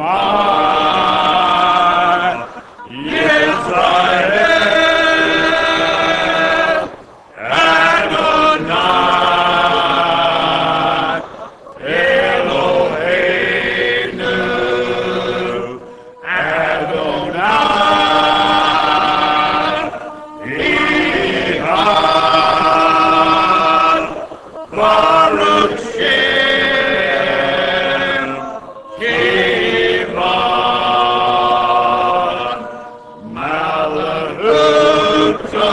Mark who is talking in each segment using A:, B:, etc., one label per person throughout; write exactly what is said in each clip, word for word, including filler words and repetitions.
A: mine. Yes, I am. Adonai, Eloheinu, Adonai, Ehad, Baruch Shem, Kivon, Malachuto,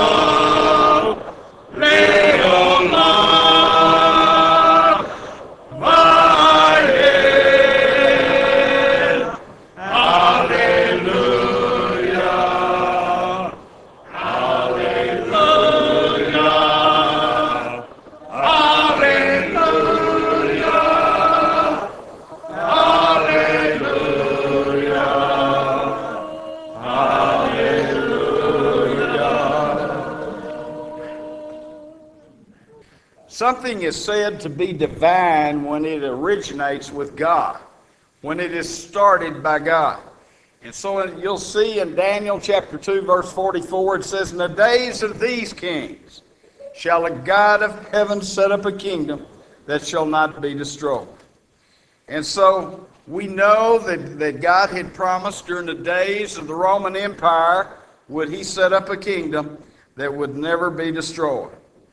A: Leolam, Vayel, Hallelujah, Hallelujah, Hallelujah, Hallelujah, Hallelujah. Something is said to be divine when it originates with God, when it is started by God. And so you'll see in Daniel chapter two, verse forty-four, it says, "In the days of these kings shall a God of heaven set up a kingdom that shall not be destroyed." And so we know that, that God had promised during the days of the Roman Empire would he set up a kingdom that would never be destroyed.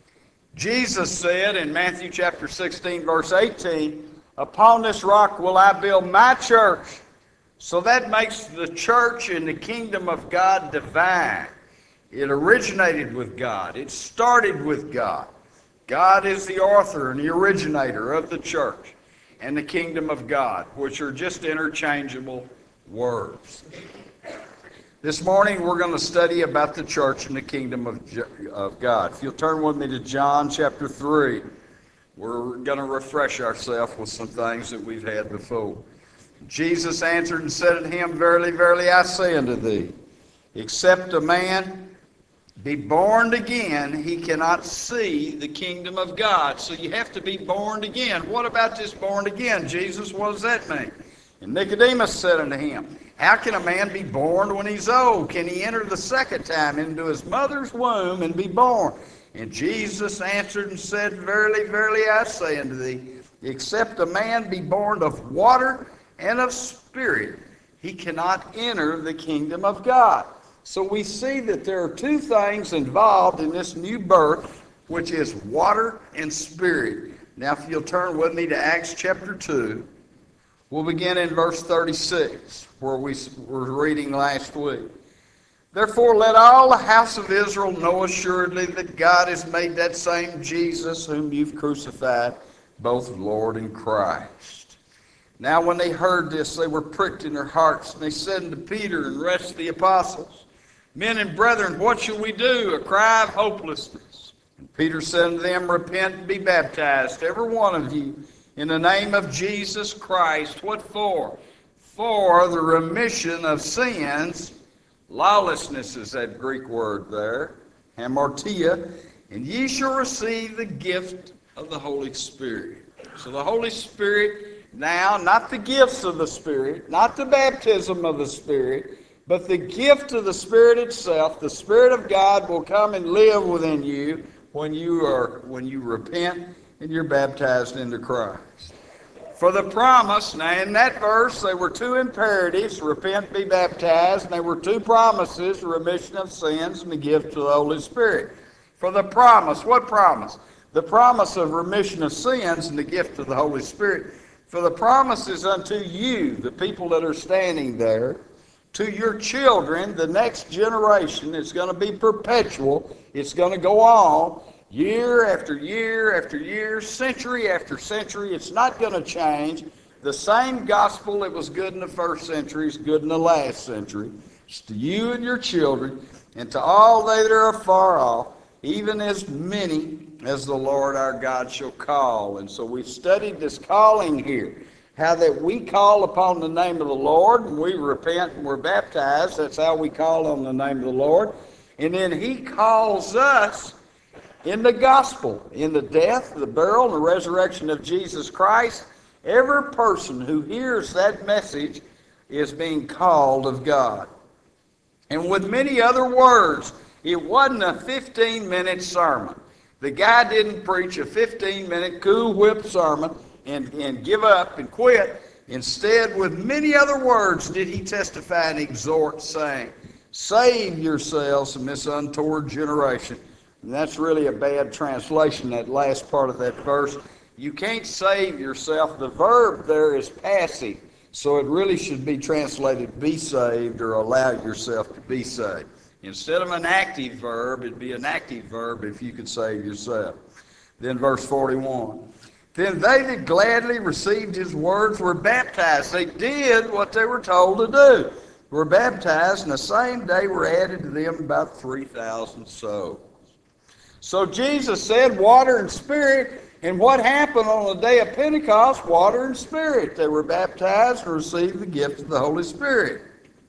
A: Jesus said in Matthew chapter sixteen, verse eighteen, "Upon this rock will I build my church." So that makes the church in the kingdom of God divine. It originated with God. It started with God. God is the author and the originator of the church and the kingdom of God, which are just interchangeable words. This morning we're going to study about the church and the kingdom of, of God. If you'll turn with me to John chapter three, we're going to refresh ourselves with some things that we've had before. Jesus answered and said unto him, "Verily, verily, I say unto thee, except a man be born again, he cannot see the kingdom of God." So you have to be born again. What about this born again, Jesus? What does that mean? And Nicodemus said unto him, "How can a man be born when he's old? Can he enter the second time into his mother's womb and be born?" And Jesus answered and said, "Verily, verily, I say unto thee, except a man be born of water and of spirit, he cannot enter the kingdom of God." So we see that there are two things involved in this new birth, which is water and spirit. Now if you'll turn with me to Acts chapter two, we'll begin in verse thirty-six, where we were reading last week. "Therefore let all the house of Israel know assuredly that God has made that same Jesus whom you've crucified, both Lord and Christ." Now when they heard this, they were pricked in their hearts, and they said unto Peter and the rest of the apostles, "Men and brethren, what shall we do?" A cry of hopelessness. And Peter said unto them, "Repent and be baptized, every one of you, in the name of Jesus Christ." What for? For the remission of sins. Lawlessness is that Greek word there, hamartia. "And ye shall receive the gift of the Holy Spirit." So the Holy Spirit now, not the gifts of the Spirit, not the baptism of the Spirit, but the gift of the Spirit itself. The Spirit of God will come and live within you when you are when you repent and you're baptized into Christ. For the promise, now in that verse there were two imperatives, repent, be baptized, and there were two promises, remission of sins and the gift of the Holy Spirit. For the promise, what promise? The promise of remission of sins and the gift of the Holy Spirit. For the promise is unto you, the people that are standing there, to your children, the next generation. It's going to be perpetual. It's going to go on year after year after year, century after century. It's not going to change. The same gospel that was good in the first century is good in the last century. It's to you and your children, and to all they that are far off, even as many as the Lord our God shall call. And so we've studied this calling here, how that we call upon the name of the Lord, and we repent and we're baptized. That's how we call on the name of the Lord. And then he calls us in the gospel, in the death, the burial, and the resurrection of Jesus Christ. Every person who hears that message is being called of God. And with many other words, it wasn't a fifteen-minute sermon. The guy didn't preach a fifteen-minute cool whip sermon and, and give up and quit. Instead, with many other words, did he testify and exhort, saying, "Save yourselves from this untoward generation." And that's really a bad translation, that last part of that verse. You can't save yourself. The verb there is passive, so it really should be translated be saved or allow yourself to be saved. Instead of an active verb, it'd be an active verb if you could save yourself. Then verse forty-one. Then they that gladly received his words were baptized. They did what they were told to do. Were baptized, and the same day were added to them about three thousand souls. So Jesus said water and spirit, and what happened on the day of Pentecost? Water and spirit. They were baptized and received the gift of the Holy Spirit.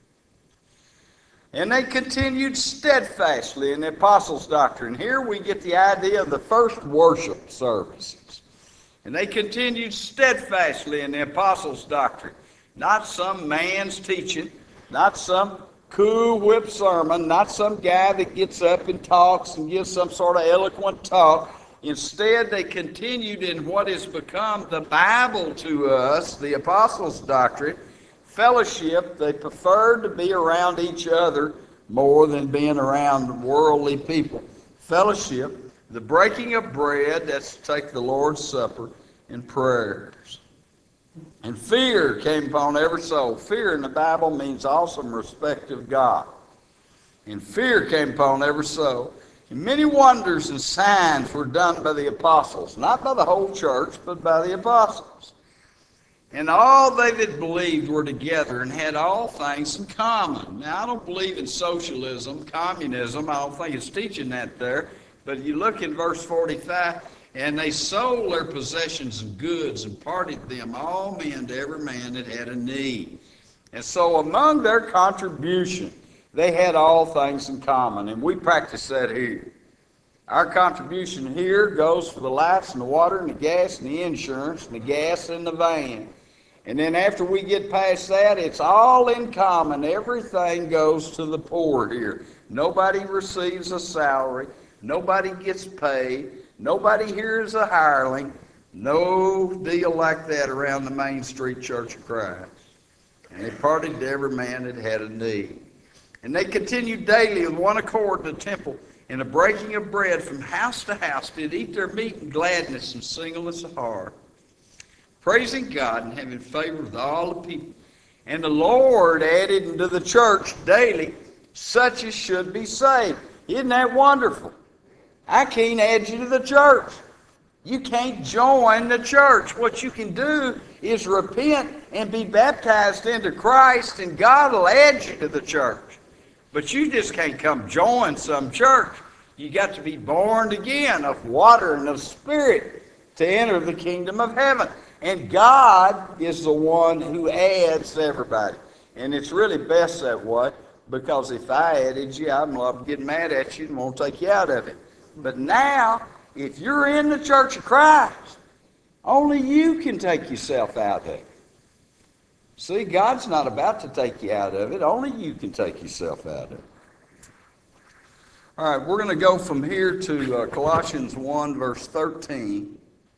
A: And they continued steadfastly in the apostles' doctrine. Here we get the idea of the first worship services. And they continued steadfastly in the apostles' doctrine. Not some man's teaching, not some cool whip sermon, not some guy that gets up and talks and gives some sort of eloquent talk. Instead, they continued in what has become the Bible to us, the apostles' doctrine. Fellowship, they preferred to be around each other more than being around worldly people. Fellowship, the breaking of bread, that's to take the Lord's Supper, and prayers. And fear came upon every soul. Fear in the Bible means awesome respect of God. And fear came upon every soul. And many wonders and signs were done by the apostles, not by the whole church, but by the apostles. And all they that believed were together and had all things in common. Now, I don't believe in socialism, communism. I don't think it's teaching that there. But you look in verse forty-five, and they sold their possessions and goods and parted them, all men to every man that had a need. And so among their contribution, they had all things in common. And we practice that here. Our contribution here goes for the lights and the water and the gas and the insurance and the gas in the van. And then after we get past that, it's all in common. Everything goes to the poor here. Nobody receives a salary. Nobody gets paid. Nobody here is a hireling. No deal like that around the Main Street Church of Christ. And they parted to every man that had a need. And they continued daily with one accord in the temple, and the breaking of bread from house to house did eat their meat in gladness and singleness of heart, praising God and having favor with all the people. And the Lord added into the church daily such as should be saved. Isn't that wonderful? I can't add you to the church. You can't join the church. What you can do is repent and be baptized into Christ, and God will add you to the church. But you just can't come join some church. You got to be born again of water and of spirit to enter the kingdom of heaven. And God is the one who adds everybody. And it's really best that way, because if I added you, I'm liable to get mad at you and won't take you out of it. But now, if you're in the Church of Christ, only you can take yourself out of it. See, God's not about to take you out of it. Only you can take yourself out of it. All right, we're going to go from here to uh, Colossians one, verse thirteen.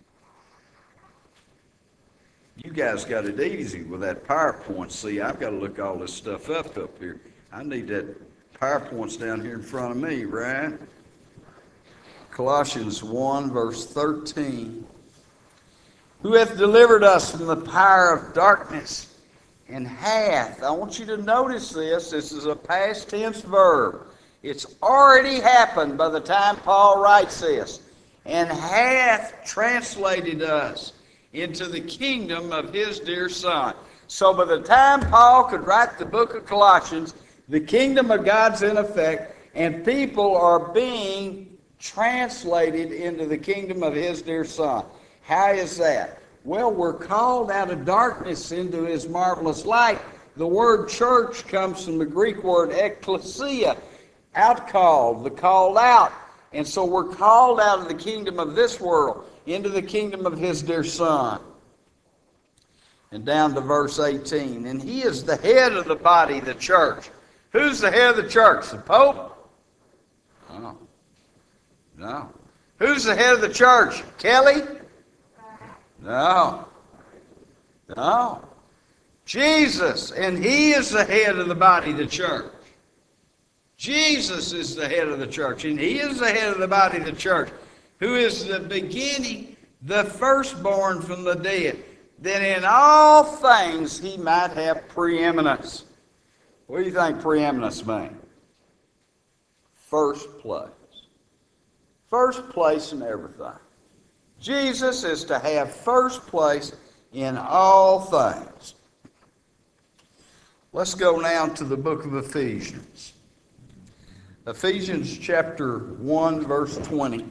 A: You guys got it easy with that PowerPoint. See, I've got to look all this stuff up up here. I need that PowerPoint's down here in front of me, right? Colossians one, verse thirteen. Who hath delivered us from the power of darkness, and hath, I want you to notice this, this is a past tense verb. It's already happened by the time Paul writes this. And hath translated us into the kingdom of his dear Son. So by the time Paul could write the book of Colossians, the kingdom of God's in effect, and people are being translated into the kingdom of his dear Son. How is that? Well, we're called out of darkness into his marvelous light. The word church comes from the Greek word ekklesia, outcalled, the called out. And so we're called out of the kingdom of this world into the kingdom of his dear Son. and down to verse eighteen. And he is the head of the body, the church. Who's the head of the church? The Pope? No. No. Who's the head of the church? Kelly? No. No. Jesus, and he is the head of the body, the church. Jesus is the head of the church, and he is the head of the body, the church, who is the beginning, the firstborn from the dead, that in all things he might have preeminence. What do you think preeminence means? First place. First place in everything. Jesus is to have first place in all things. Let's go now to the book of Ephesians. Ephesians chapter one, verse twenty.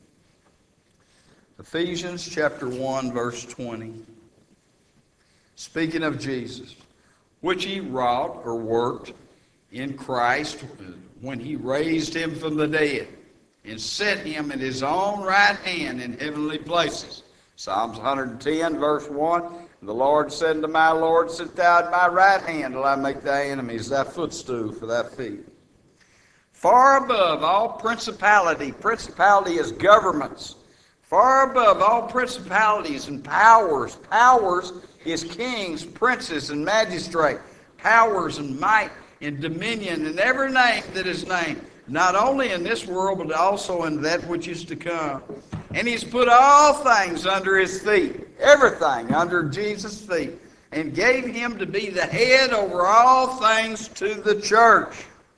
A: Ephesians chapter one, verse twenty. Speaking of Jesus, which he wrought or worked in Christ when he raised him from the dead and set him at his own right hand in heavenly places. Psalms one ten, verse one. The Lord said unto my Lord, sit thou at my right hand till I make thy enemies thy footstool for thy feet. Far above all principality, principality is governments. Far above all principalities and powers, powers is kings, princes, and magistrates, powers and might and dominion, and every name that is named, not only in this world, but also in that which is to come. And he's put all things under his feet, everything under Jesus' feet, and gave him to be the head over all things to the church.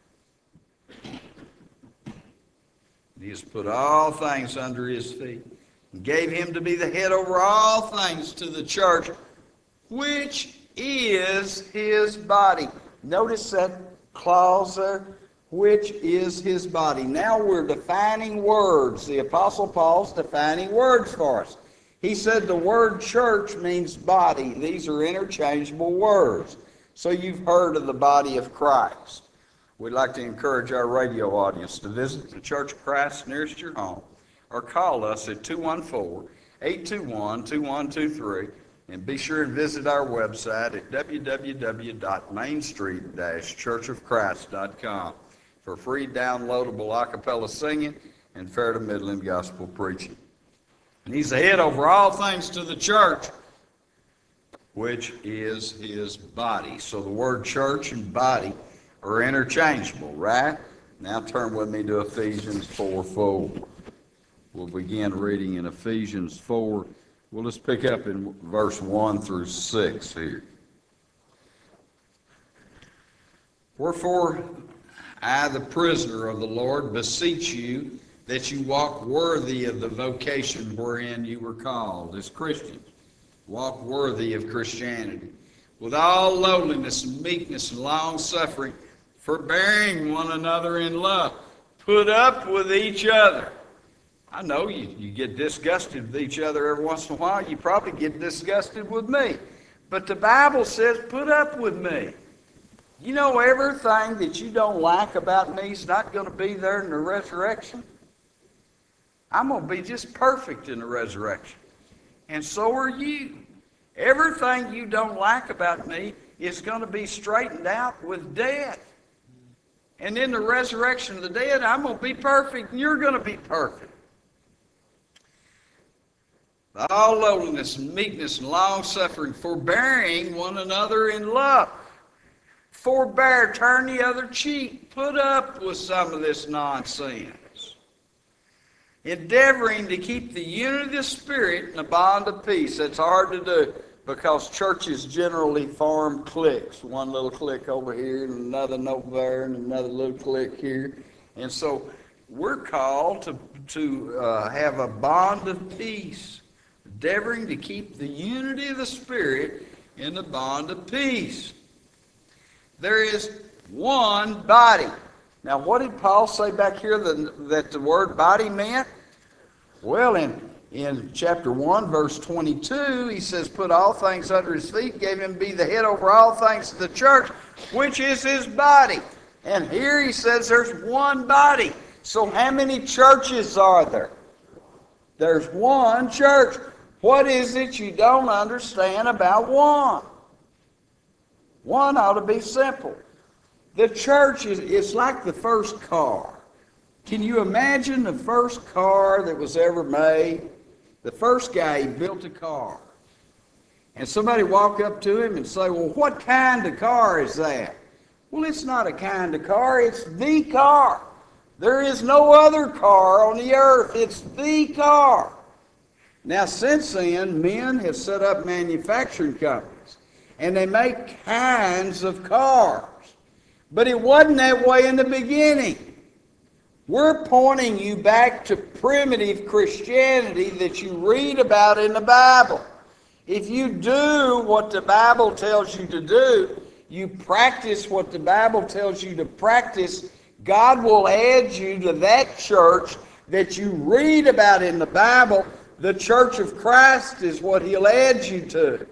A: He has put all things under his feet, and gave him to be the head over all things to the church, which is his body. Notice that clause there, which is his body. Now we're defining words. The Apostle Paul's defining words for us. He said the word church means body. These are interchangeable words. So you've heard of the body of Christ. We'd like to encourage our radio audience to visit the Church of Christ nearest your home or call us at two one four, eight two one, two one two three and be sure and visit our website at w w w dot main street dash church of christ dot com for free downloadable a cappella singing and fair to Midland gospel preaching. And he's the head over all things to the church, which is his body. So the word church and body are interchangeable, right? Now turn with me to Ephesians four four. We'll begin reading in Ephesians four. We'll just pick up in verse one through six here. Wherefore, I, the prisoner of the Lord, beseech you that you walk worthy of the vocation wherein you were called as Christians. Walk worthy of Christianity, with all lowliness and meekness and long-suffering, forbearing one another in love. Put up with each other. I know you, you get disgusted with each other every once in a while. You probably get disgusted with me. But the Bible says, put up with me. You know, everything that you don't like about me is not going to be there in the resurrection. I'm going to be just perfect in the resurrection. And so are you. Everything you don't like about me is going to be straightened out with death. And in the resurrection of the dead, I'm going to be perfect, and you're going to be perfect. All lowliness and meekness and long-suffering, forbearing one another in love. Forbear, turn the other cheek. Put up with some of this nonsense. Endeavoring to keep the unity of the Spirit in a bond of peace. That's hard to do because churches generally form cliques. One little clique over here and another over there and another little clique here. And so we're called to, to uh, have a bond of peace. Endeavoring to keep the unity of the Spirit in the bond of peace. There is one body. Now, what did Paul say back here that, that the word body meant? Well, in, in chapter one, verse twenty-two, he says, put all things under his feet, gave him to be the head over all things to the church, which is his body. And here he says there's one body. So how many churches are there? There's one church. What is it you don't understand about one? One ought to be simple. The church is it's like the first car. Can you imagine the first car that was ever made? The first guy, he built a car. And somebody walk up to him and say, well, what kind of car is that? Well, it's not a kind of car, it's the car. There is no other car on the earth. It's the car. Now, since then, men have set up manufacturing companies, and they make kinds of cars. But it wasn't that way in the beginning. We're pointing you back to primitive Christianity that you read about in the Bible. If you do what the Bible tells you to do, you practice what the Bible tells you to practice, God will add you to that church that you read about in the Bible. The church of Christ is what He'll add you to.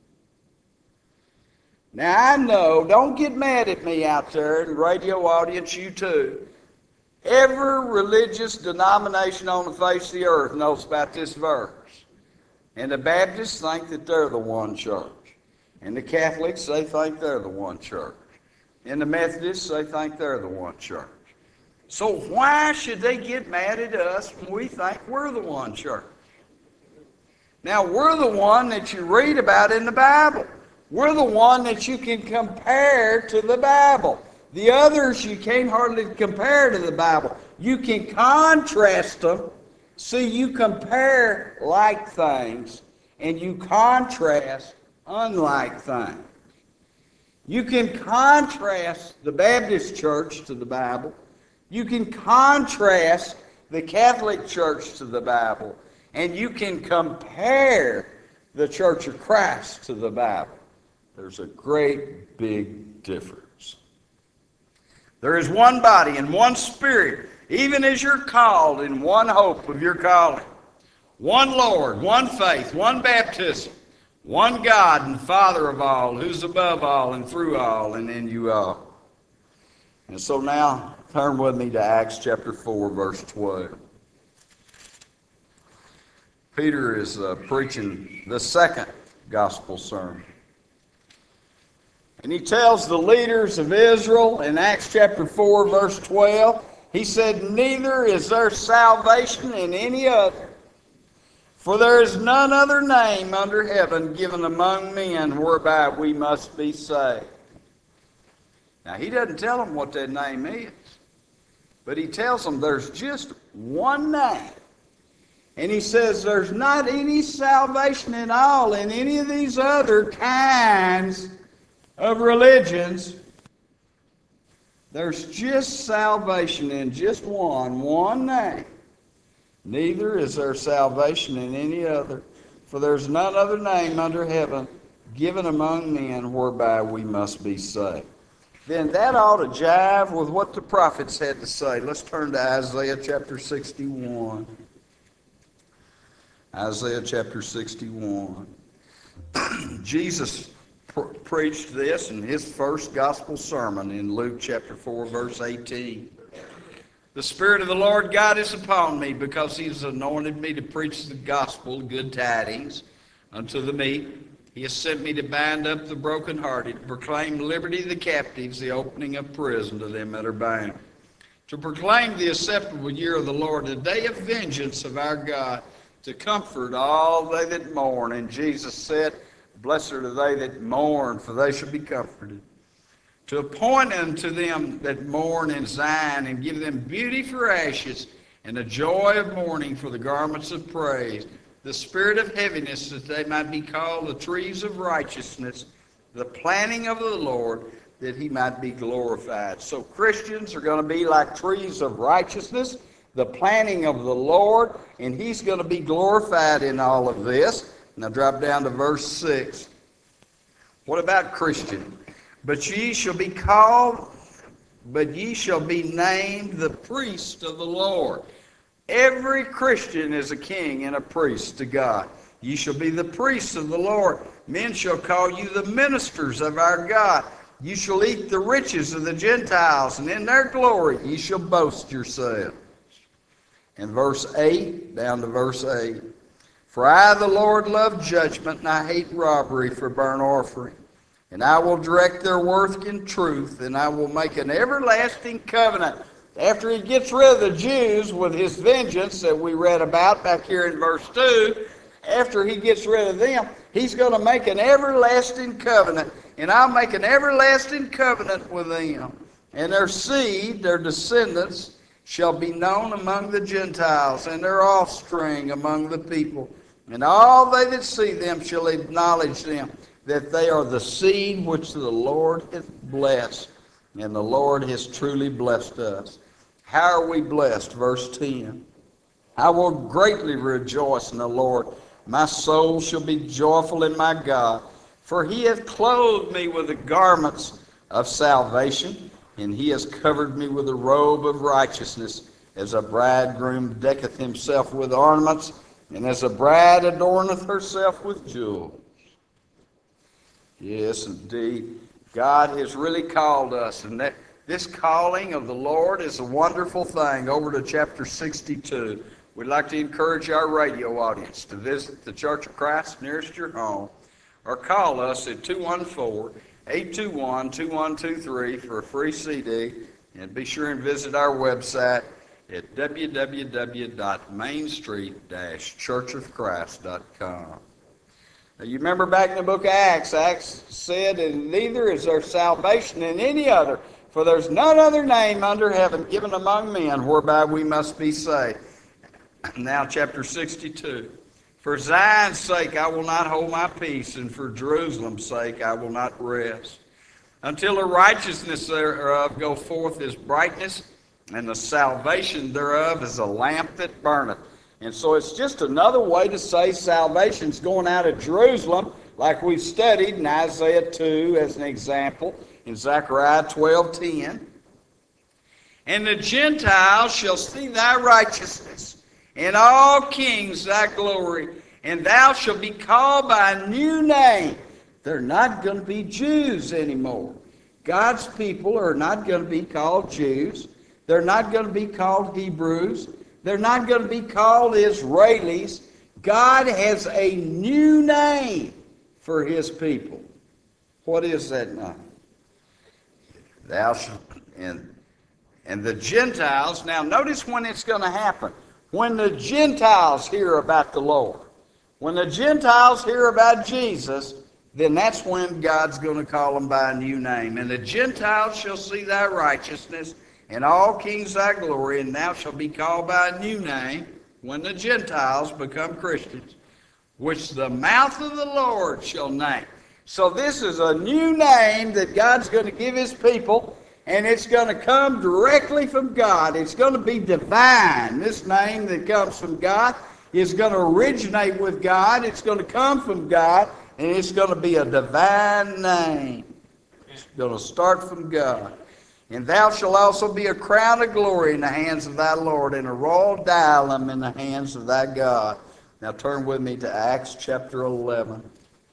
A: Now I know, don't get mad at me out there in the radio audience, you too. Every religious denomination on the face of the earth knows about this verse. And the Baptists think that they're the one church. And the Catholics, they think they're the one church. And the Methodists, they think they're the one church. So why should they get mad at us when we think we're the one church? Now, we're the one that you read about in the Bible. We're the one that you can compare to the Bible. The others you can't hardly compare to the Bible. You can contrast them. See, you compare like things, and you contrast unlike things. You can contrast the Baptist church to the Bible. You can contrast the Catholic Church to the Bible. And you can compare the Church of Christ to the Bible. There's a great big difference. There is one body and one Spirit, even as you're called in one hope of your calling. One Lord, one faith, one baptism, one God and Father of all, who's above all and through all and in you all. And so now, turn with me to Acts chapter four, verse twelve. Peter is uh, preaching the second gospel sermon. And he tells the leaders of Israel in Acts chapter four, verse twelve, he said, neither is there salvation in any other, for there is none other name under heaven given among men whereby we must be saved. Now, he doesn't tell them what that name is, but he tells them there's just one name. And he says there's not any salvation at all in any of these other kinds of religions. There's just salvation in just one, one name. Neither is there salvation in any other, for there's none other name under heaven given among men whereby we must be saved. Then that ought to jive with what the prophets had to say. Let's turn to Isaiah chapter sixty-one. Isaiah chapter sixty-one. Jesus pr- preached this in his first gospel sermon in Luke chapter four, verse eighteen. The Spirit of the Lord God is upon me, because He has anointed me to preach the gospel, good tidings, unto the meek. He has sent me to bind up the brokenhearted, to proclaim liberty to the captives, the opening of prison to them that are bound, to proclaim the acceptable year of the Lord, the day of vengeance of our God, to comfort all they that mourn. And Jesus said, blessed are they that mourn, for they shall be comforted. To appoint unto them that mourn in Zion, and give them beauty for ashes, and the joy of mourning for the garments of praise, the spirit of heaviness, that they might be called the trees of righteousness, the planting of the Lord, that He might be glorified. So Christians are going to be like trees of righteousness, the planting of the Lord, and He's going to be glorified in all of this. Now drop down to verse six. What about Christian? But ye shall be called, but ye shall be named the priest of the Lord. Every Christian is a king and a priest to God. Ye shall be the priests of the Lord. Men shall call you the ministers of our God. You shall eat the riches of the Gentiles, and in their glory ye shall boast yourselves. And verse eight, down to verse eight. For I, the Lord, love judgment, and I hate robbery for burnt offering. And I will direct their work in truth, and I will make an everlasting covenant. After he gets rid of the Jews with his vengeance that we read about back here in verse two, after he gets rid of them, he's going to make an everlasting covenant. And I'll make an everlasting covenant with them. And their seed, their descendants, shall be known among the Gentiles, and their offspring among the people. And all they that see them shall acknowledge them, that they are the seed which the Lord hath blessed. And the Lord has truly blessed us. How are we blessed? Verse ten. I will greatly rejoice in the Lord. My soul shall be joyful in my God. For he hath clothed me with the garments of salvation, and he has covered me with a robe of righteousness, as a bridegroom decketh himself with ornaments, and as a bride adorneth herself with jewels. Yes, indeed. God has really called us, and that this calling of the Lord is a wonderful thing. Over to chapter sixty-two. We'd like to encourage our radio audience to visit the Church of Christ nearest your home, or call us at two one four, eight two one, two one two three for a free C D, and be sure and visit our website at w w w dot main street dash church of christ dot com. Now, you remember back in the book of Acts, Acts said, and neither is there salvation in any other, for there's none other name under heaven given among men whereby we must be saved. Now, chapter sixty-two. For Zion's sake I will not hold my peace, and for Jerusalem's sake I will not rest, until the righteousness thereof go forth as brightness, and the salvation thereof is a lamp that burneth. And so it's just another way to say salvation's going out of Jerusalem, like we've studied in Isaiah two as an example, in Zechariah twelve ten. And the Gentiles shall see thy righteousness, and all kings thy glory, and thou shalt be called by a new name. They're not going to be Jews anymore. God's people are not going to be called Jews. They're not going to be called Hebrews. They're not going to be called Israelis. God has a new name for his people. What is that name? Thou shalt, and, and the Gentiles, now notice when it's going to happen. When the Gentiles hear about the Lord, when the Gentiles hear about Jesus, then that's when God's going to call them by a new name. And the Gentiles shall see thy righteousness, and all kings thy glory, and thou shalt be called by a new name when the Gentiles become Christians, which the mouth of the Lord shall name. So this is a new name that God's going to give his people, and it's going to come directly from God. It's going to be divine. This name that comes from God is going to originate with God. It's going to come from God, and it's going to be a divine name. It's going to start from God. And thou shalt also be a crown of glory in the hands of thy Lord, and a royal diadem in the hands of thy God. Now turn with me to Acts chapter eleven.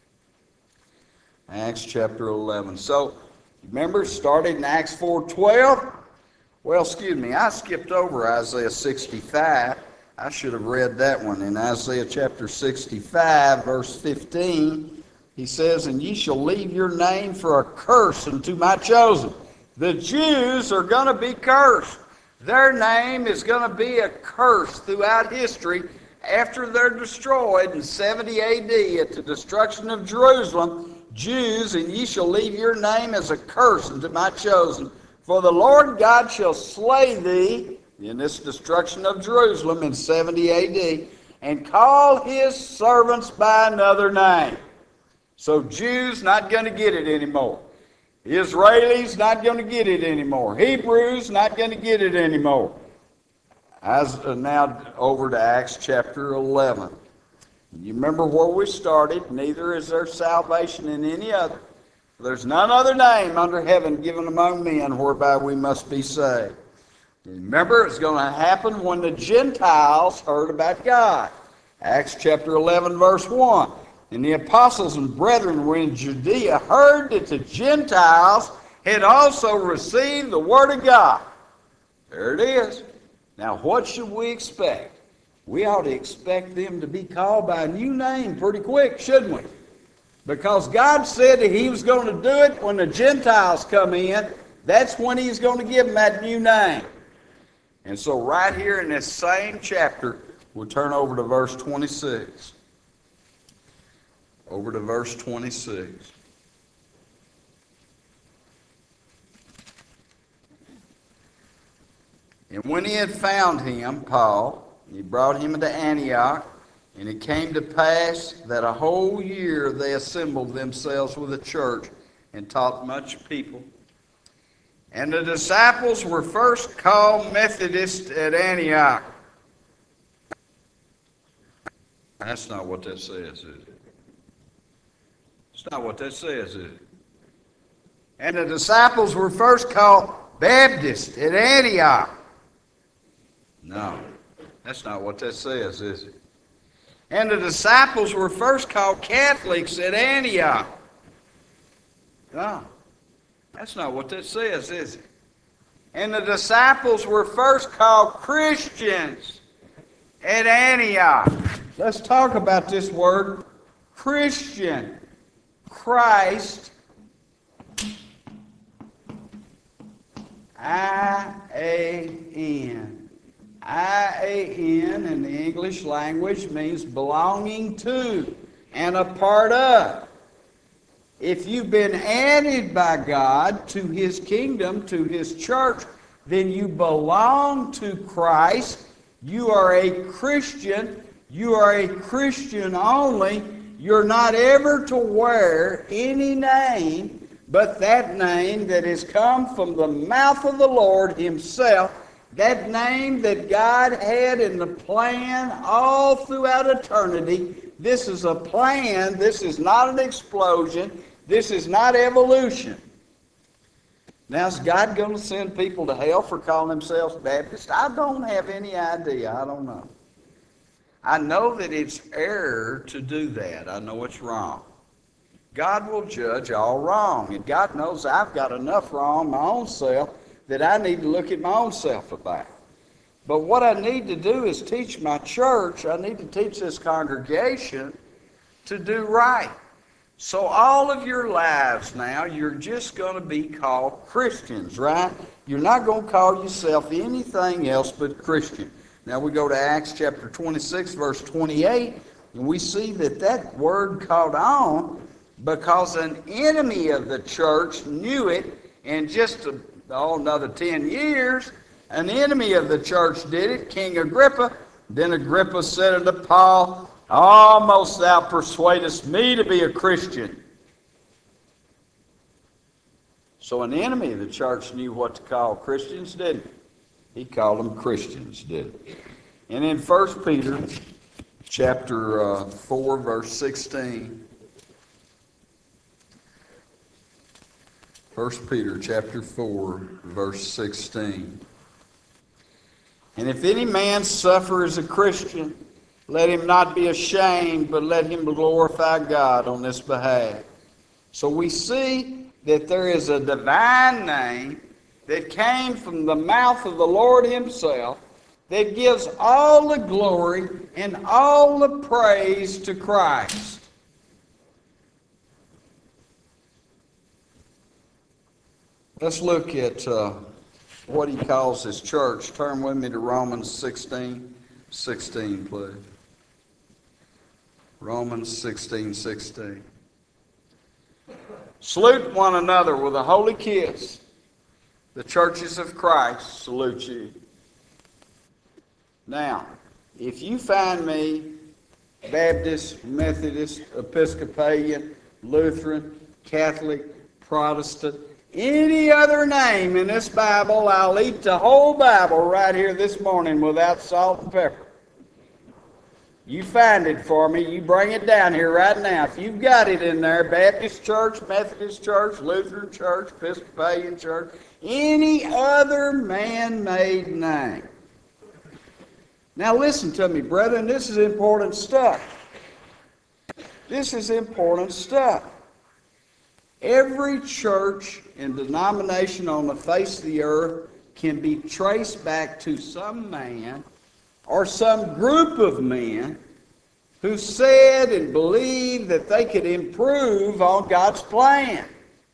A: Acts chapter eleven. So, remember, started in Acts four twelve? Well, excuse me, I skipped over Isaiah sixty-five. I should have read that one. In Isaiah chapter sixty-five, verse fifteen, he says, And ye shall leave your name for a curse unto my chosen. The Jews are going to be cursed. Their name is going to be a curse throughout history after they're destroyed in seventy A D at the destruction of Jerusalem. Jews, and ye shall leave your name as a curse unto my chosen. For the Lord God shall slay thee in this destruction of Jerusalem in seventy A D, and call his servants by another name. So Jews not going to get it anymore. Israelis not going to get it anymore. Hebrews not going to get it anymore. As uh, now over to Acts chapter eleven. You remember where we started. Neither is there salvation in any other. There's none other name under heaven given among men whereby we must be saved. Remember, it's going to happen when the Gentiles heard about God. Acts chapter eleven, verse one. And the apostles and brethren were in Judea, heard that the Gentiles had also received the word of God. There it is. Now, what should we expect we ought to expect them to be called by a new name pretty quick, shouldn't we? Because God said that He was going to do it when the Gentiles come in. That's when He's going to give them that new name. And so right here in this same chapter, we'll turn over to verse twenty-six. Over to verse twenty-six. And when he had found him, Paul, he brought him into Antioch, and it came to pass that a whole year they assembled themselves with a church and taught much people. And the disciples were first called Methodists at Antioch. That's not what that says, is it? It's not what that says, is it? And the disciples were first called Baptists at Antioch. No, that's not what that says, is it? And the disciples were first called Catholics at Antioch. No, that's not what that says, is it? And the disciples were first called Christians at Antioch. Let's talk about this word, Christian. Christ, I A N. I A N in the English language means belonging to and a part of. If you've been added by God to His kingdom, to His church, then you belong to Christ. You are a Christian. You are a Christian only. You're not ever to wear any name but that name that has come from the mouth of the Lord Himself. That name that God had in the plan all throughout eternity. This is a plan. This is not an explosion. This is not evolution. Now, is God going to send people to hell for calling themselves Baptists? I don't have any idea. I don't know. I know that it's error to do that. I know it's wrong. God will judge all wrong. And God knows I've got enough wrong my own self that I need to look at my own self about. But what I need to do is teach my church, I need to teach this congregation to do right. So all of your lives now, you're just going to be called Christians, right? You're not going to call yourself anything else but Christian. Now we go to Acts chapter twenty-six, verse twenty-eight, and we see that that word caught on because an enemy of the church knew it, and just a Oh, another ten years, an enemy of the church did it, King Agrippa. Then Agrippa said unto Paul, almost thou persuadest me to be a Christian. So an enemy of the church knew what to call Christians, didn't he? He called them Christians, didn't he? And in First Peter chapter uh, four, verse sixteen, First Peter chapter four, verse sixteen. And if any man suffer as a Christian, let him not be ashamed, but let him glorify God on this behalf. So we see that there is a divine name that came from the mouth of the Lord Himself that gives all the glory and all the praise to Christ. Let's look at uh, what he calls his church. Turn with me to Romans sixteen, sixteen, please. Romans sixteen, sixteen. Salute one another with a holy kiss. The churches of Christ salute you. Now, if you find me Baptist, Methodist, Episcopalian, Lutheran, Catholic, Protestant, any other name in this Bible, I'll eat the whole Bible right here this morning without salt and pepper. You find it for me. You bring it down here right now. If you've got it in there, Baptist church, Methodist church, Lutheran church, Episcopalian church, any other man-made name. Now listen to me, brethren. This is important stuff. This is important stuff. Every church and denomination on the face of the earth can be traced back to some man or some group of men who said and believed that they could improve on God's plan.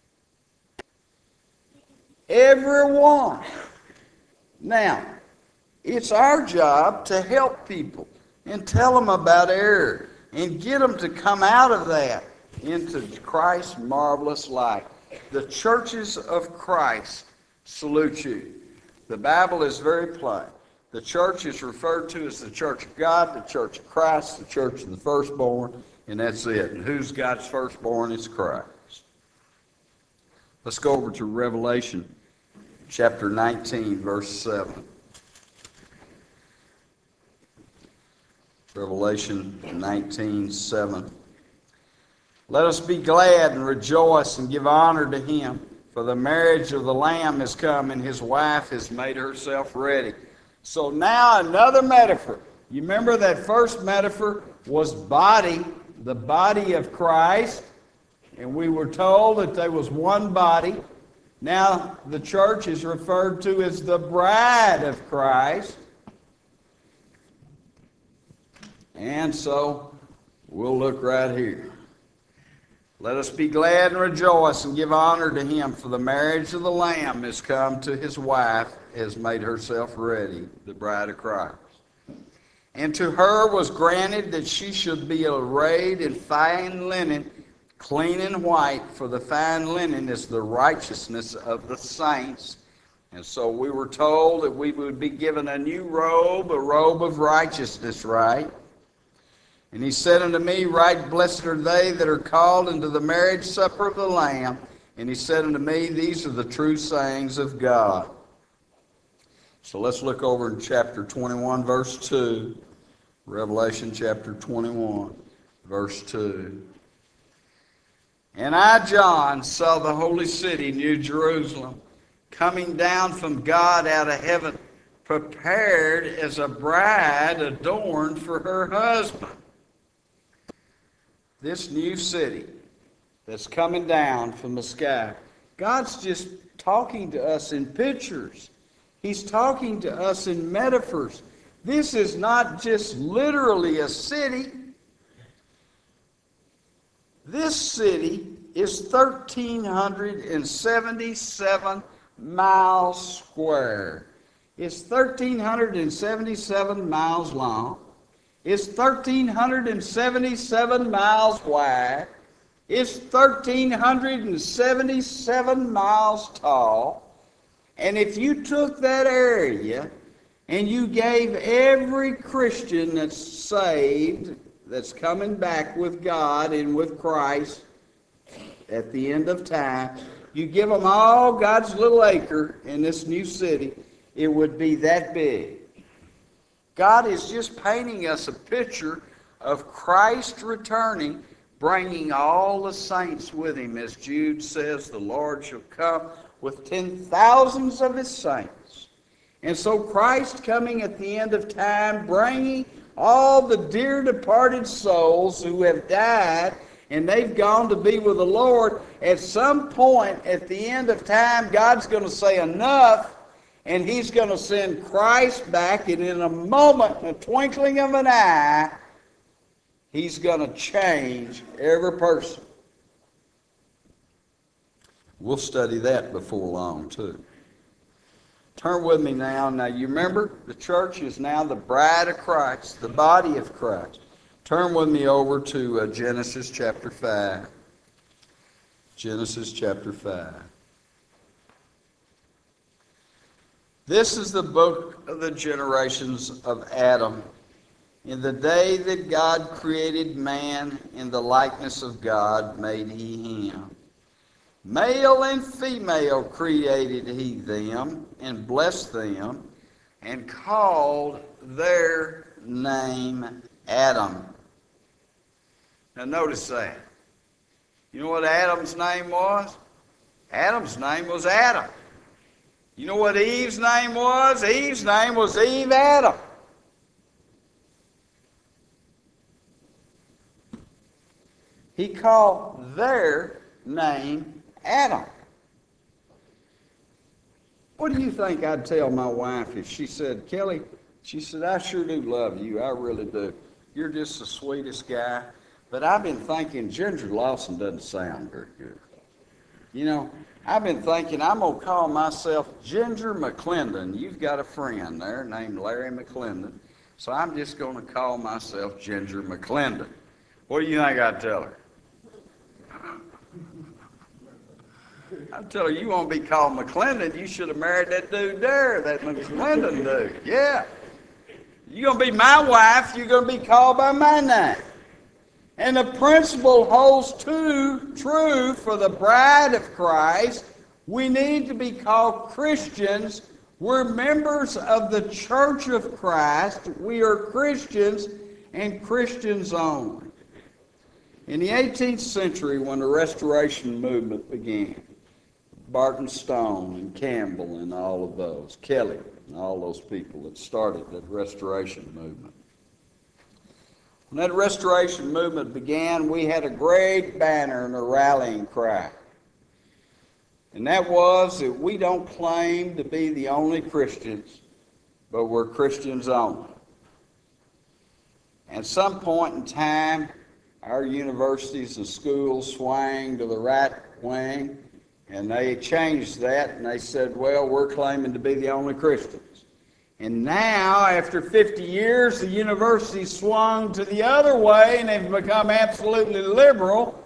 A: Everyone. Now, it's our job to help people and tell them about error and get them to come out of that into Christ's marvelous light. The churches of Christ salute you. The Bible is very plain. The church is referred to as the church of God, the church of Christ, the church of the firstborn, and that's it. And who's God's firstborn? It's Christ. Let's go over to Revelation chapter nineteen, verse seven. Revelation nineteen, seven. Let us be glad and rejoice and give honor to him, for the marriage of the Lamb has come, and his wife has made herself ready. So now another metaphor. You remember that first metaphor was body, the body of Christ, and we were told that there was one body. Now the church is referred to as the bride of Christ. And so we'll look right here. Let us be glad and rejoice and give honor to him, for the marriage of the Lamb is come to his wife, has made herself ready, the bride of Christ. And to her was granted that she should be arrayed in fine linen, clean and white, for the fine linen is the righteousness of the saints. And so we were told that we would be given a new robe, a robe of righteousness, right? And he said unto me, right blessed are they that are called into the marriage supper of the Lamb. And he said unto me, these are the true sayings of God. So let's look over in chapter twenty-one, verse two. Revelation chapter twenty-one, verse two. And I, John, saw the holy city, New Jerusalem, coming down from God out of heaven, prepared as a bride adorned for her husband. This new city that's coming down from the sky, God's just talking to us in pictures. He's talking to us in metaphors. This is not just literally a city. This city is one thousand three hundred seventy-seven miles square. It's one thousand three hundred seventy-seven miles long. It's one thousand three hundred seventy-seven miles wide. It's one thousand three hundred seventy-seven miles tall. And if you took that area and you gave every Christian that's saved, that's coming back with God and with Christ at the end of time, you give them all God's little acre in this new city, it would be that big. God is just painting us a picture of Christ returning, bringing all the saints with him. As Jude says, the Lord shall come with ten thousands of his saints. And so Christ coming at the end of time, bringing all the dear departed souls who have died and they've gone to be with the Lord. At some point at the end of time, God's going to say enough, and he's going to send Christ back, and in a moment, in a twinkling of an eye, he's going to change every person. We'll study that before long, too. Turn with me now. Now, you remember, the church is now the bride of Christ, the body of Christ. Turn with me over to uh, Genesis chapter five. Genesis chapter five. This is the book of the generations of Adam. In the day that God created man, in the likeness of God made he him. Male and female created he them, and blessed them, and called their name Adam. Now notice that. You know what Adam's name was? Adam's name was Adam. You know what Eve's name was? Eve's name was Eve Adam. He called their name Adam. What do you think I'd tell my wife if she said, Kelly, She said, I sure do love you. I really do. You're just the sweetest guy. But I've been thinking Ginger Lawson doesn't sound very good. You know, I've been thinking I'm going to call myself Ginger McClendon. You've got a friend there named Larry McClendon. So I'm just going to call myself Ginger McClendon. What do you think I'd tell her? I'd tell her, you want to be called McClendon, you should have married that dude there, that McClendon dude. Yeah. You're going to be my wife, you're going to be called by my name. And the principle holds too true for the bride of Christ. We need to be called Christians. We're members of the church of Christ. We are Christians and Christians only. In the eighteenth century, when the Restoration movement began, Barton Stone and Campbell and all of those, Kelly and all those people that started that Restoration movement. When that Restoration movement began, we had a great banner and a rallying cry. And that was that we don't claim to be the only Christians, but we're Christians only. At some point in time, our universities and schools swang to the right wing, and they changed that, and they said, well, we're claiming to be the only Christians. And now, after fifty years, the university swung to the other way, and they've become absolutely liberal,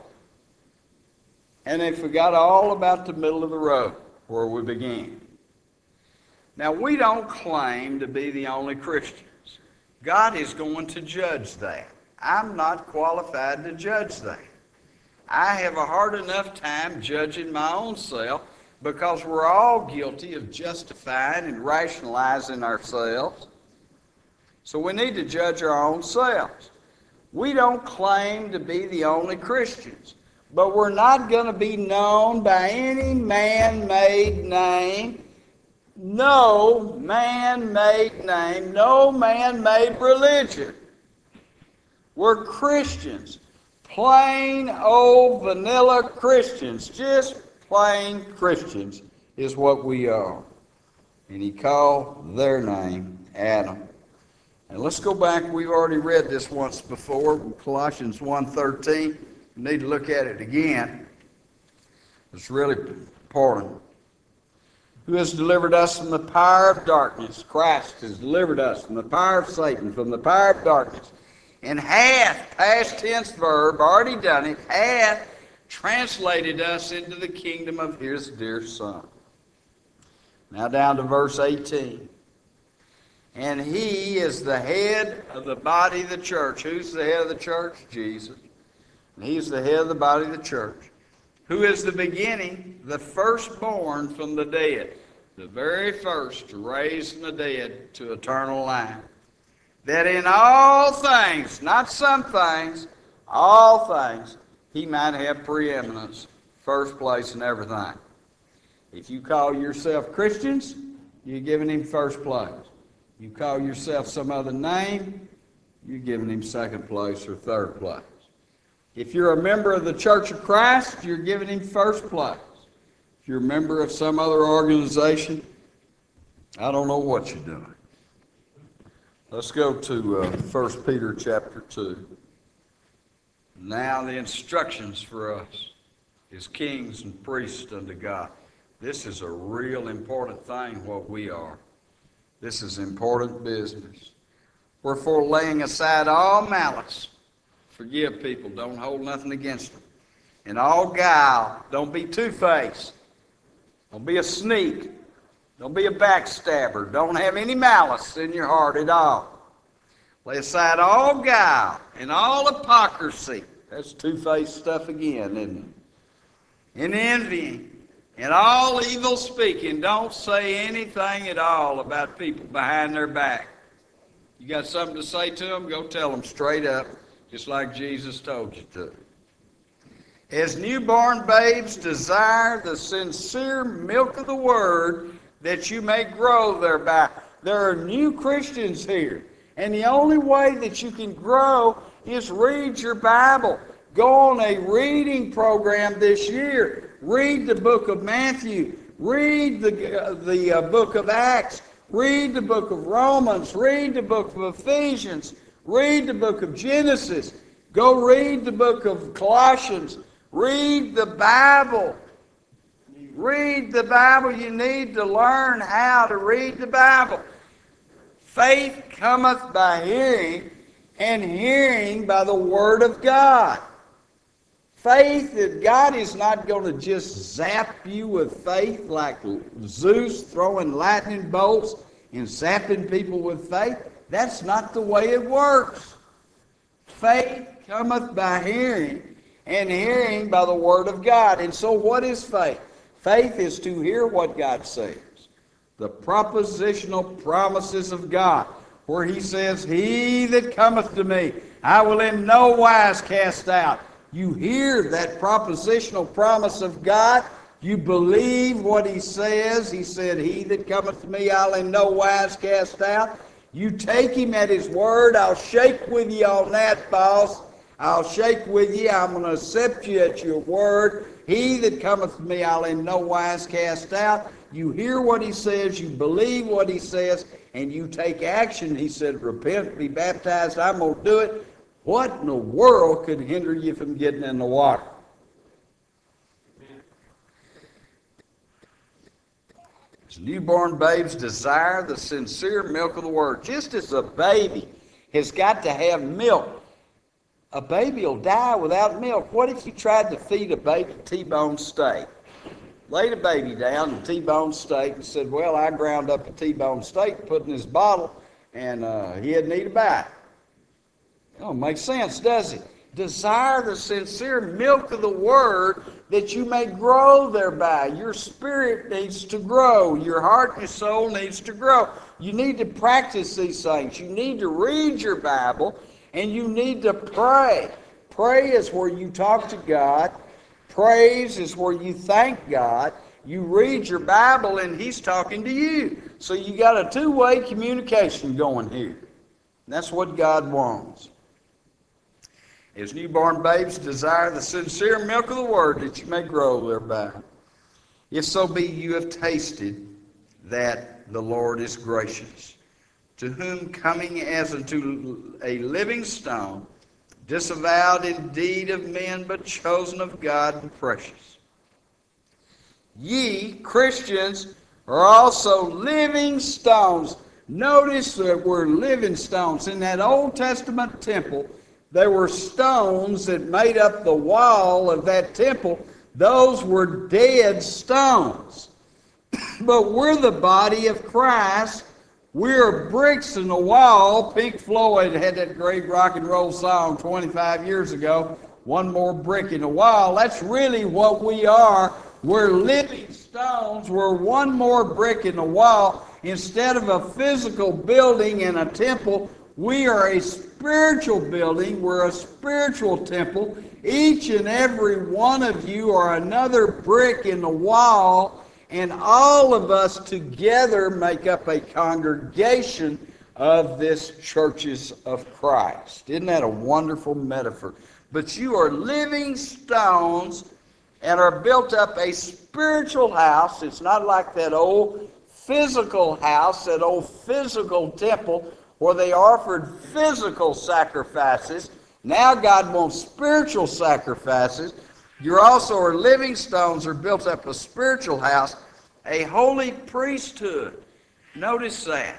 A: and they forgot all about the middle of the road where we began. Now, we don't claim to be the only Christians. God is going to judge that. I'm not qualified to judge that. I have a hard enough time judging my own self, because we're all guilty of justifying and rationalizing ourselves. So we need to judge our own selves. We don't claim to be the only Christians, but we're not going to be known by any man-made name, no man-made name, no man-made religion. We're Christians, plain old vanilla Christians, just plain Christians is what we are. And he called their name Adam. And let's go back. We've already read this once before, Colossians one thirteen. We need to look at it again. It's really important. Who has delivered us from the power of darkness? Christ has delivered us from the power of Satan, from the power of darkness. And hath, past tense verb, already done it, hath translated us into the kingdom of his dear Son. Now down to verse eighteen. And he is the head of the body of the church. Who's the head of the church? Jesus. And he's the head of the body of the church. Who is the beginning, the firstborn from the dead. The very first to raise from the dead to eternal life. That in all things, not some things, all things, he might have preeminence, first place in everything. If you call yourself Christians, you're giving him first place. You call yourself some other name, you're giving him second place or third place. If you're a member of the Church of Christ, you're giving him first place. If you're a member of some other organization, I don't know what you're doing. Let's go to uh, First Peter chapter two. Now the instructions for us as kings and priests unto God. This is a real important thing, what we are. This is important business. Wherefore, laying aside all malice, forgive people, don't hold nothing against them. And all guile, don't be two-faced. Don't be a sneak. Don't be a backstabber. Don't have any malice in your heart at all. Lay aside all guile and all hypocrisy. That's two-faced stuff again, isn't it? And envying and all evil speaking. Don't say anything at all about people behind their back. You got something to say to them, go tell them straight up, just like Jesus told you to. As newborn babes, desire the sincere milk of the word, that you may grow thereby. There are new Christians here, and the only way that you can grow is read your Bible. Go on a reading program this year. Read the book of Matthew. Read the, uh, the uh, book of Acts. Read the book of Romans. Read the book of Ephesians. Read the book of Genesis. Go read the book of Colossians. Read the Bible. Read the Bible. You need to learn how to read the Bible. Faith cometh by hearing, and hearing by the Word of God. Faith, that God is not going to just zap you with faith like Zeus throwing lightning bolts and zapping people with faith. That's not the way it works. Faith cometh by hearing, and hearing by the Word of God. And so what is faith? Faith is to hear what God says. The propositional promises of God, where He says, He that cometh to me, I will in no wise cast out. You hear that propositional promise of God. You believe what He says. He said, He that cometh to me, I'll in no wise cast out. You take Him at His word. I'll shake with you on that, boss. I'll shake with you. I'm going to accept you at your word. He that cometh to me, I'll in no wise cast out. You hear what He says. You believe what He says. And you take action. He said, repent, be baptized. I'm going to do it. What in the world could hinder you from getting in the water? As newborn babes desire the sincere milk of the Word. Just as a baby has got to have milk, a baby will die without milk. What if you tried to feed a baby T-bone steak? Laid a baby down in T-bone steak and said, well, I ground up a T-bone steak, put in this bottle, and uh, he hadn't eat a bite. It don't make sense, does it? Desire the sincere milk of the Word that you may grow thereby. Your spirit needs to grow. Your heart and your soul needs to grow. You need to practice these things. You need to read your Bible, and you need to pray. Pray is where you talk to God. Praise is where you thank God. You read your Bible, and He's talking to you. So you got a two-way communication going here. That's what God wants. As newborn babes desire the sincere milk of the Word that you may grow thereby. If so be you have tasted that the Lord is gracious, to whom coming as unto a living stone, disavowed indeed of men, but chosen of God and precious. Ye, Christians, are also living stones. Notice that we're living stones. In that Old Testament temple, there were stones that made up the wall of that temple. Those were dead stones. But we're the body of Christ. We're bricks in the wall. Pink Floyd had that great rock and roll song twenty-five years ago, One More Brick in the Wall. That's really what we are. We're living stones. We're one more brick in the wall. Instead of a physical building and a temple, we are a spiritual building. We're a spiritual temple. Each and every one of you are another brick in the wall, and all of us together make up a congregation of this churches of Christ. Isn't that a wonderful metaphor? But you are living stones and are built up a spiritual house. It's not like that old physical house, that old physical temple where they offered physical sacrifices. Now God wants spiritual sacrifices. You also are living stones, are built up a spiritual house, a holy priesthood. Notice that.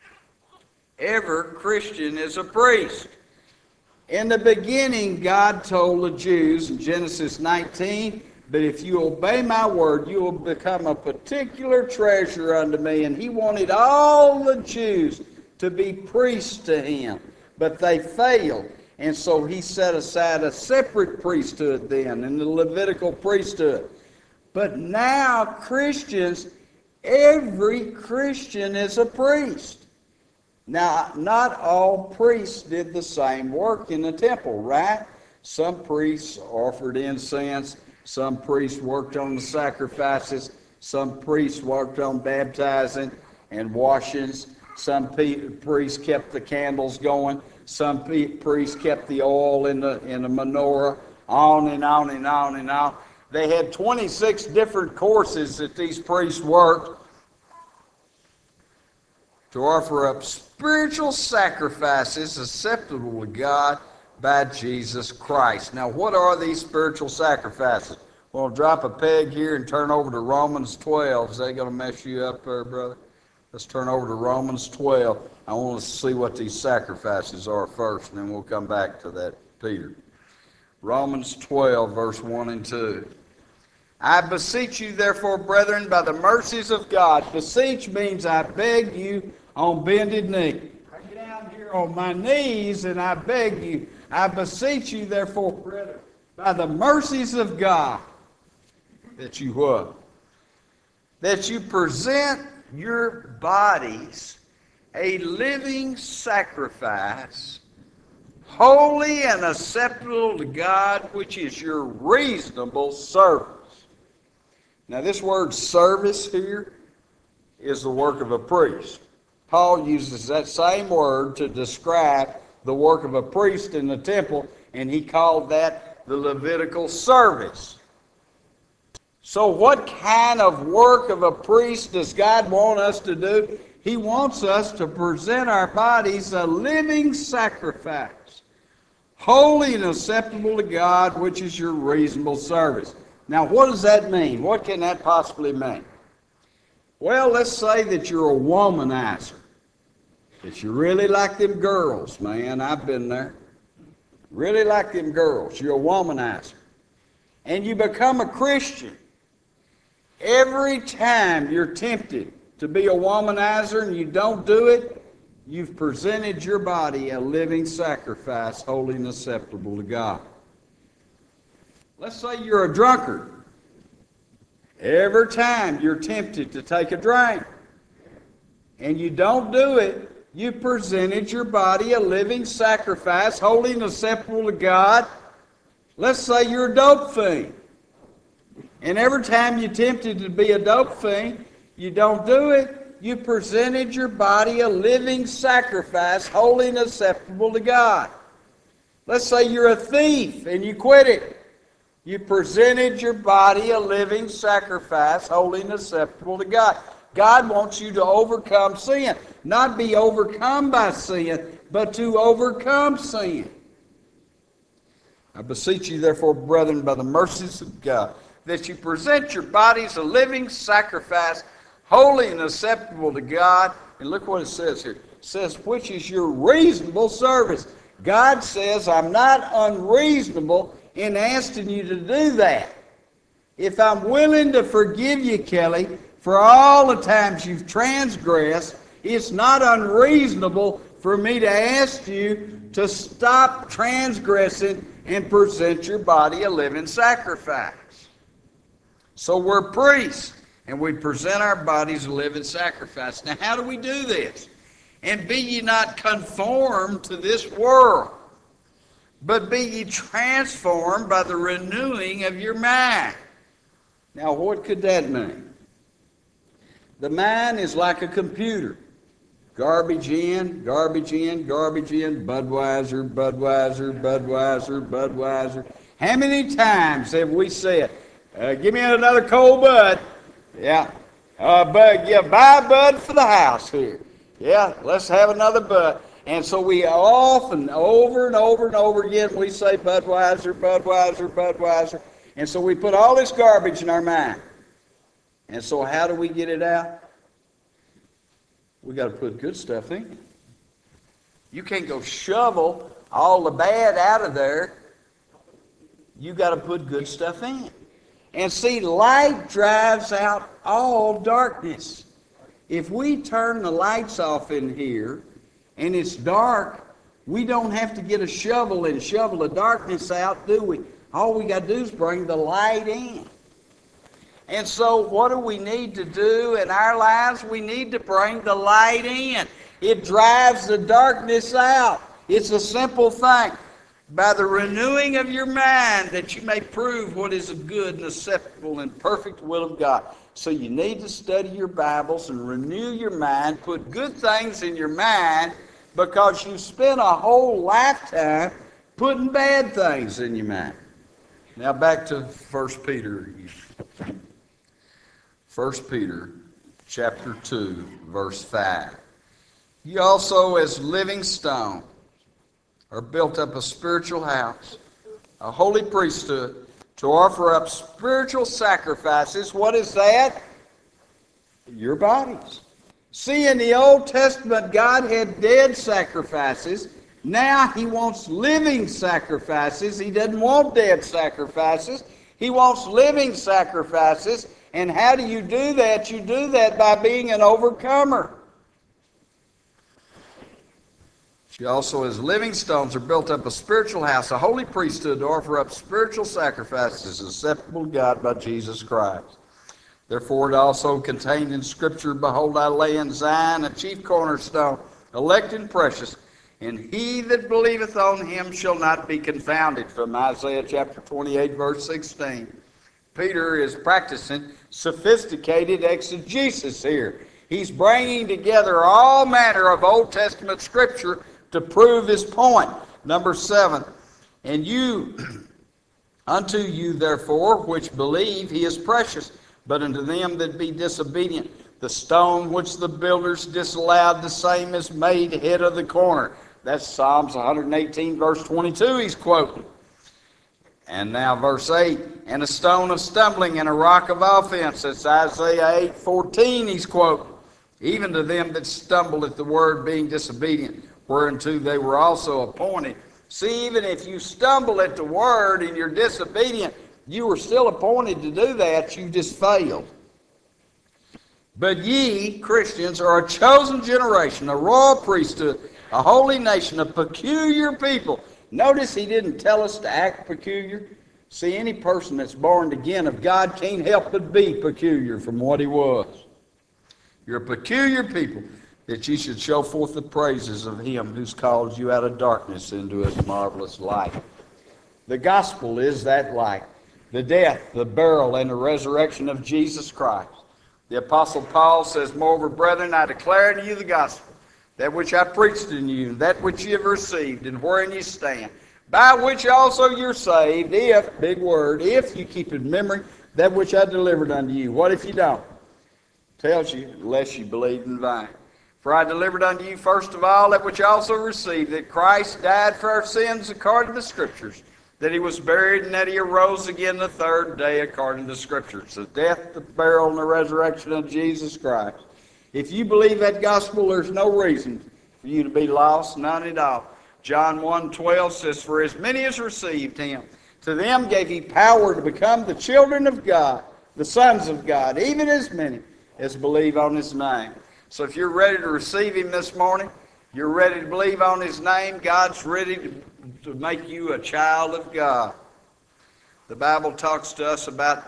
A: Every Christian is a priest. In the beginning, God told the Jews in Genesis nineteen, but if you obey my word, you will become a particular treasure unto me. And He wanted all the Jews to be priests to Him, but they failed. And so He set aside a separate priesthood then, in the Levitical priesthood. But now Christians, every Christian is a priest. Now, not all priests did the same work in the temple, right? Some priests offered incense. Some priests worked on the sacrifices. Some priests worked on baptizing and washings. Some priests kept the candles going. Some priests kept the oil in the in the menorah. On and on and on and on. They had twenty-six different courses that these priests worked. to offer up spiritual sacrifices acceptable to God by Jesus Christ. Now, what are these spiritual sacrifices? We'll drop a peg here and turn over to Romans twelve. Is that going to mess you up there, brother? Let's turn over to Romans twelve. I want us to see what these sacrifices are first, and then we'll come back to that Peter. Romans twelve, verse one and two. I beseech you, therefore, brethren, by the mercies of God. Beseech means I beg you on bended knee. I get down here on my knees and I beg you. I beseech you, therefore, brethren, by the mercies of God, that you what? That you present your bodies a living sacrifice, holy and acceptable to God, which is your reasonable service. Now, this word service here is the work of a priest. Paul uses that same word to describe the work of a priest in the temple, and he called that the Levitical service. So what kind of work of a priest does God want us to do? He wants us to present our bodies a living sacrifice, holy and acceptable to God, which is your reasonable service. Now, what does that mean? What can that possibly mean? Well, let's say that you're a womanizer, that you really like them girls, man. I've been there. Really like them girls. You're a womanizer. And you become a Christian. Every time you're tempted to be a womanizer and you don't do it, you've presented your body a living sacrifice, holy and acceptable to God. Let's say you're a drunkard. Every time you're tempted to take a drink and you don't do it, you presented your body a living sacrifice, holy and acceptable to God. Let's say you're a dope fiend. And every time you're tempted to be a dope fiend, you don't do it, you presented your body a living sacrifice, holy and acceptable to God. Let's say you're a thief and you quit it. You presented your body a living sacrifice, holy and acceptable to God. God wants you to overcome sin. Not be overcome by sin, but to overcome sin. I beseech you, therefore, brethren, by the mercies of God, that you present your bodies a living sacrifice, holy and acceptable to God. And look what it says here. It says, which is your reasonable service. God says, I'm not unreasonable in asking you to do that. If I'm willing to forgive you, Kelly, for all the times you've transgressed, it's not unreasonable for me to ask you to stop transgressing and present your body a living sacrifice. So we're priests, and we present our bodies a living sacrifice. Now, how do we do this? And be ye not conformed to this world, but be ye transformed by the renewing of your mind. Now, what could that mean? The mind is like a computer. Garbage in, garbage in, garbage in, Budweiser, Budweiser, Budweiser, Budweiser. How many times have we said, uh, give me another cold Bud? Yeah. Uh, Bud, yeah, buy a Bud for the house here. Yeah, let's have another Bud. And so we often, over and over and over again, we say Budweiser, Budweiser, Budweiser. And so we put all this garbage in our mind. And so how do we get it out? We got to put good stuff in. You can't go shovel all the bad out of there. You got to put good stuff in. And see, light drives out all darkness. If we turn the lights off in here, and it's dark, we don't have to get a shovel and shovel the darkness out, do we? All we got to do is bring the light in. And so what do we need to do in our lives? We need to bring the light in. It drives the darkness out. It's a simple thing. By the renewing of your mind, that you may prove what is a good and acceptable and perfect will of God. So you need to study your Bibles and renew your mind, put good things in your mind, because you spent a whole lifetime putting bad things in your mind. Now back to First Peter. First Peter chapter two, verse five. You also, as living stones, are built up a spiritual house, a holy priesthood, to offer up spiritual sacrifices. What is that? Your bodies. See, in the Old Testament, God had dead sacrifices. Now he wants living sacrifices. He doesn't want dead sacrifices. He wants living sacrifices. And how do you do that? You do that by being an overcomer. She also, as living stones, are built up a spiritual house, a holy priesthood, to offer up spiritual sacrifices acceptable to God by Jesus Christ. Therefore it also contained in Scripture, Behold, I lay in Zion a chief cornerstone, elect and precious, and he that believeth on him shall not be confounded. From Isaiah chapter twenty-eight, verse sixteen. Peter is practicing sophisticated exegesis here. He's bringing together all manner of Old Testament Scripture to prove his point. Number seven, and you, unto you therefore which believe, he is precious, but unto them that be disobedient, the stone which the builders disallowed, the same is made head of the corner. That's Psalms one eighteen, verse twenty-two he's quoting. And now verse eight, and a stone of stumbling and a rock of offense. That's Isaiah eight fourteen he's quoting. Even to them that stumble at the word, being disobedient, whereunto they were also appointed. See, even if you stumble at the word and you're disobedient, you were still appointed to do that. You just failed. But ye, Christians, are a chosen generation, a royal priesthood, a holy nation, a peculiar people. Notice he didn't tell us to act peculiar. See, any person that's born again of God can't help but be peculiar from what he was. You're a peculiar people, that ye should show forth the praises of him who's called you out of darkness into his marvelous light. The gospel is that light. The death, the burial, and the resurrection of Jesus Christ. The Apostle Paul says, Moreover, brethren, I declare unto you the gospel, that which I preached unto you, that which ye have received, and wherein ye stand, by which also you're saved, if, big word, if you keep in memory that which I delivered unto you. What if you don't? Tells you, unless you believe in vain. For I delivered unto you first of all that which I also received, that Christ died for our sins according to the Scriptures, that he was buried, and that he arose again the third day according to the Scriptures. The death, the burial, and the resurrection of Jesus Christ. If you believe that gospel, there's no reason for you to be lost, none at all. John one twelve says, For as many as received him, to them gave he power to become the children of God, the sons of God, even as many as believe on his name. So if you're ready to receive him this morning, you're ready to believe on his name, God's ready to, to make you a child of God. The Bible talks to us about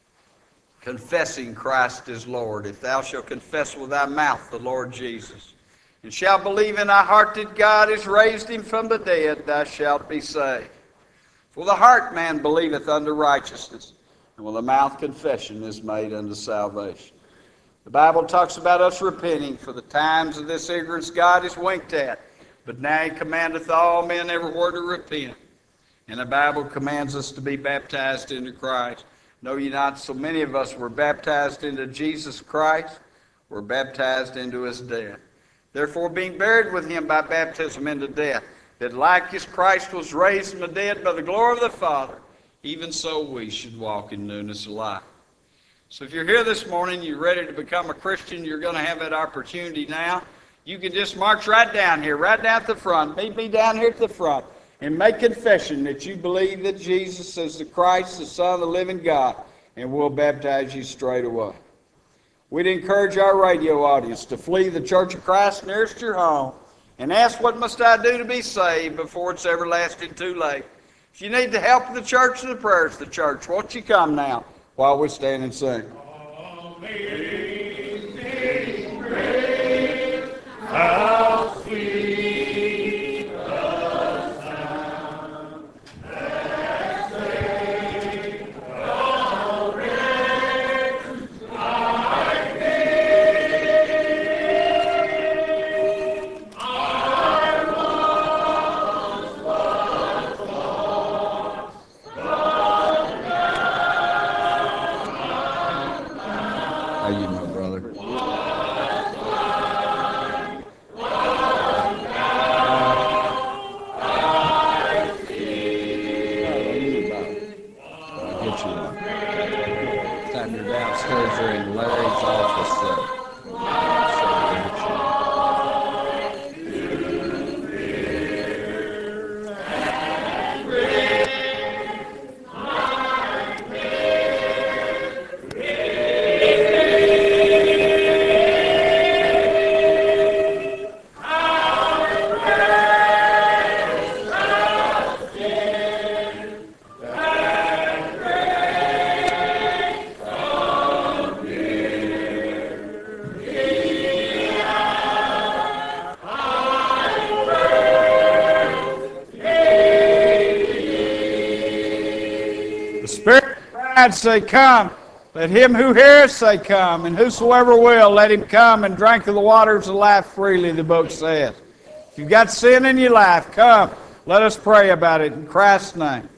A: confessing Christ as Lord. If thou shalt confess with thy mouth the Lord Jesus, and shalt believe in thy heart that God has raised him from the dead, thou shalt be saved. For the heart man believeth unto righteousness, and with the mouth confession is made unto salvation. The Bible talks about us repenting, for the times of this ignorance God has winked at, but now he commandeth all men everywhere to repent. And the Bible commands us to be baptized into Christ. Know ye not, so many of us were baptized into Jesus Christ, were baptized into his death. Therefore, being buried with him by baptism into death, that like as Christ was raised from the dead by the glory of the Father, even so we should walk in newness of life. So if you're here this morning, you're ready to become a Christian, you're going to have that opportunity now. You can just march right down here, right down at the front. Meet me down here at the front and make confession that you believe that Jesus is the Christ, the Son of the living God, and we'll baptize you straight away. We'd encourage our radio audience to flee the Church of Christ nearest your home and ask, what must I do to be saved before it's everlasting too late? If you need the help of the church and the prayers of the church, won't you come now while we stand and sing?
B: Amazing grace, how sweet the sound that saved a wretch like me. I once was lost, but now I'm found.
A: Are you God say, come. Let him who heareth say, come. And whosoever will, let him come and drink of the waters of life freely, the book says. If you've got sin in your life, come. Let us pray about it in Christ's name.